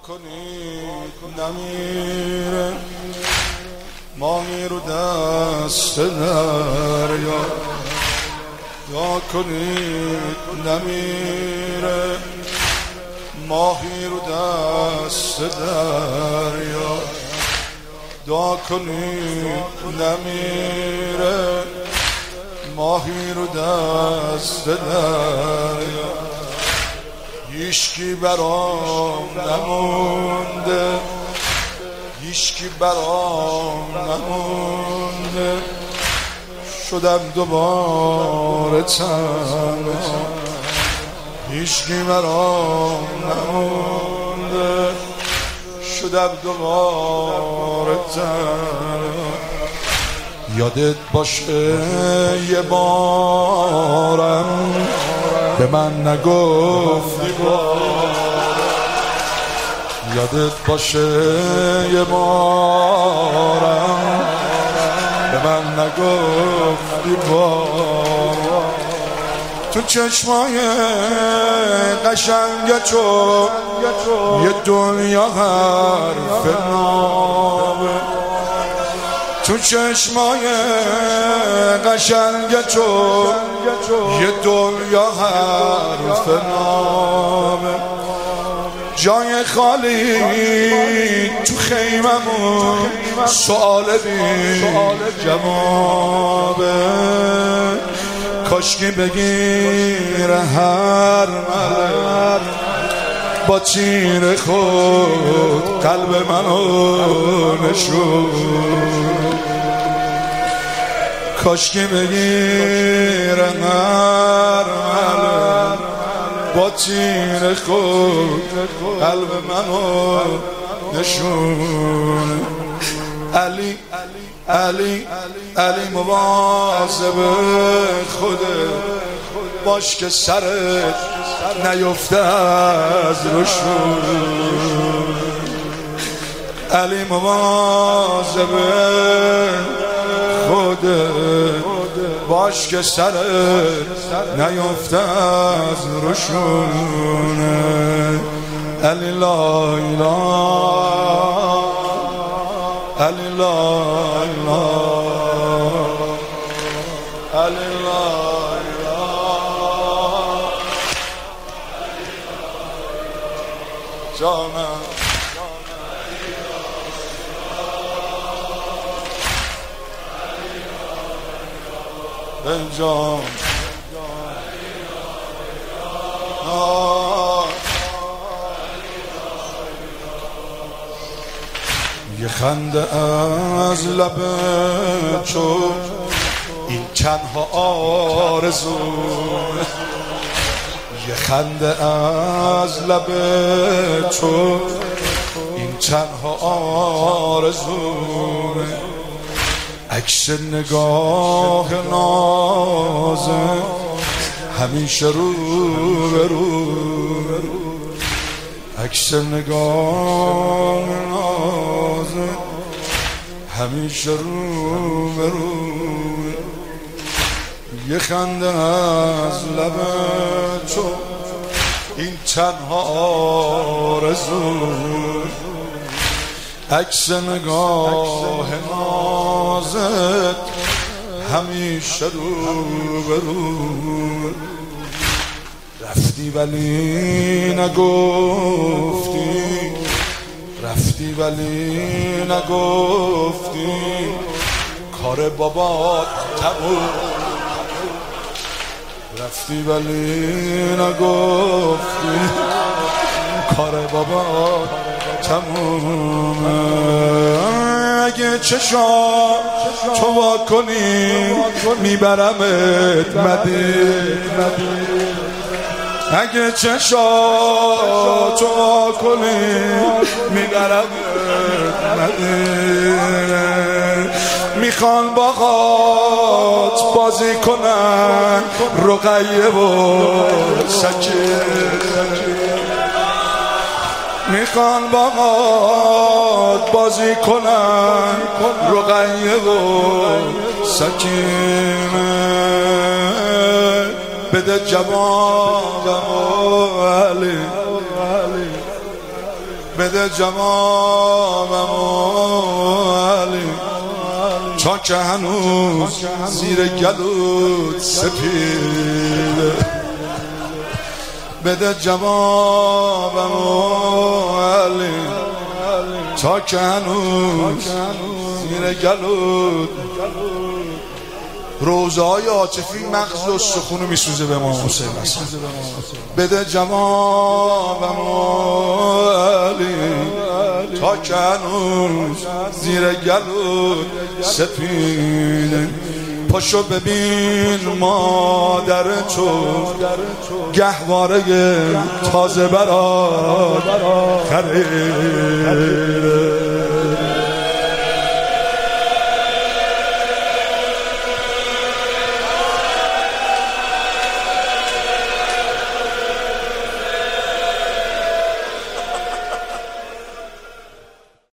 کنید نمیره ماهی رو دست دریا، دعا کنید نمیره ماهی رو دست دریا، دعا کنید نمیره ماهی رو دست دریا. هیچکی برام نمونده، هیچکی برام نمونده، شدم دوباره تنها. هیچکی برام نمونده، شدم دوباره تنها. یادت باشه یه بارم به من نگفتی بار، یادت باشه یه بارم به من نگفتی بار. تو چشمای قشنگ تو یه دنیا حرف نامه، تو چشمای قشنگ تو یه دنیا حرف نامه. جای خالی تو خیممون سؤال بی جوابه، کاشکی بگیره هر ملک با تیر خود قلب منو نشون، کاشکی بگیره هر ملک با تیر خود قلب منو نشون. علی علی علی مواظب خوده باش که سرت نیفته از روشون. علی مواظب خوده باش که سرت نیفته از روشون. علی لا اله علی لا اله علی لا اله جانم جان یه خنده از لب تو این تنها آرزو، یه خنده از لب تو این تنها آرزو. عکس نگاه نازه همیشه رو به رو، عکس نگاه نازه همیشه رو به رو. یه خنده از لب تو این تنها آرزو، عکس نگاه نازت همیشه رو به رو. رفتی ولی نگفتی، رفتی ولی نگفتی کار بابات تموم، رفتی ولی نگفتی کار بابات تمومه. اگه چشام تو وا کنی میبرمت مدینه، اگه چشام تو وا کنی میبرمت مدینه. میخوان باهات بازی کنن رقیه و سکینه، میخوان باهات بازی کنن رقیه و سکینه. بده جوابم علی بده جوابم علی تا که هنوز زیر گلوت سپیده بده جوابم علی تا که هنوز زیر گلوت روزهای عاطفی مغز و سخونو میسوزه به ما حسین حسن بده جوابم علی تا که هنوز زیر گلوت سپیده پاشو ببین مادر تو گهواره تازه برات خریده